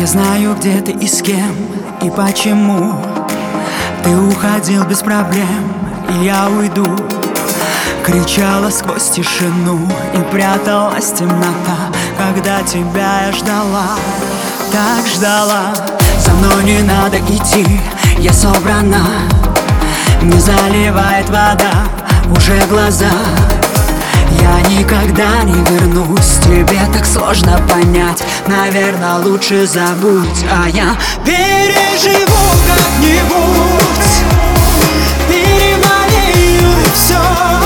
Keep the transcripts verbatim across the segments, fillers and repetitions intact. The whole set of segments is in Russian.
знаю, где ты и с кем, и почему ты уходил без проблем, и я уйду. Кричала сквозь тишину, и пряталась темнота, когда тебя я ждала, так ждала. За мной не надо идти, я собрана. Не заливает вода уже глаза. Я никогда не вернусь, тебе так сложно понять. Наверное, лучше забудь, а я переживу как-нибудь, переболею и все.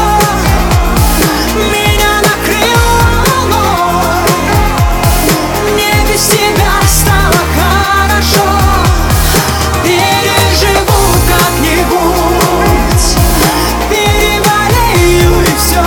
Меня накрыло волной, мне без тебя стало хорошо. Переживу как-нибудь, переболею и все.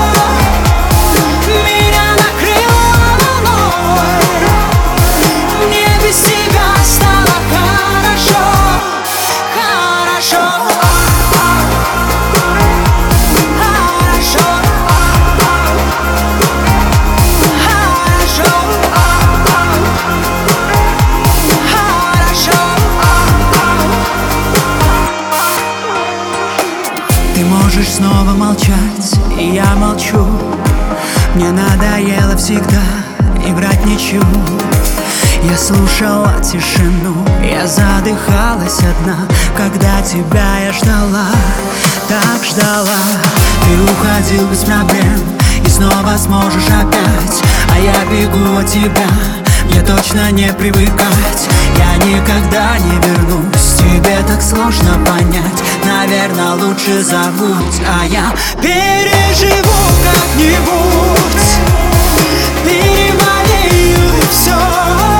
Ты можешь снова молчать, и я молчу. Мне надоело всегда играть ничью. Я слушала тишину, я задыхалась одна, когда тебя я ждала, так ждала. Ты уходил без проблем, и снова сможешь опять, а я бегу от тебя, мне точно не привыкать. Я никогда не вернусь, тебе так сложно понять. Наверное, лучше забудь, а я переживу как-нибудь, переболею и все.